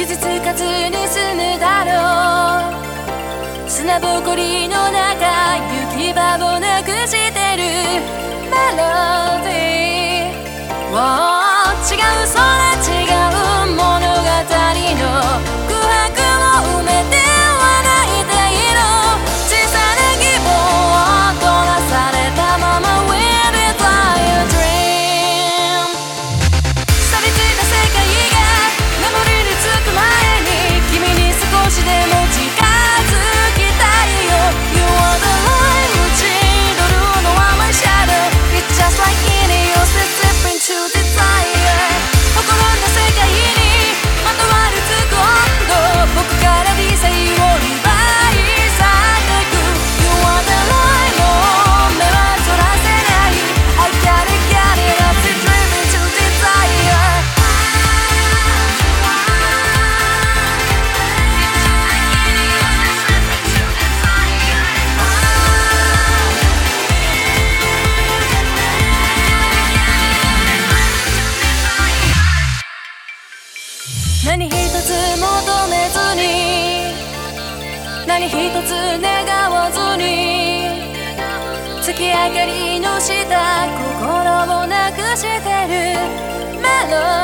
傷つかずに済むだろう。砂ぼこりの中行き場をなくしてるメロディー、違う空違う物語の空白を埋めては泣いている。小さな希望を取らされたまま We're a dream。 錆びついた世界が眠りにつく前に君に少しでも近づきたいよ。 You are the light 打ち取るのは my shadow。 It's just like any yours slip into desire。 心の世界にまとわりつく温度、僕から理性を奪い去ってく。 You are the light もう目はそらせない。 I got it up to dream into desire。 何一つ求めずに何一つ願わずに月明かりの下心をなくしてるメロ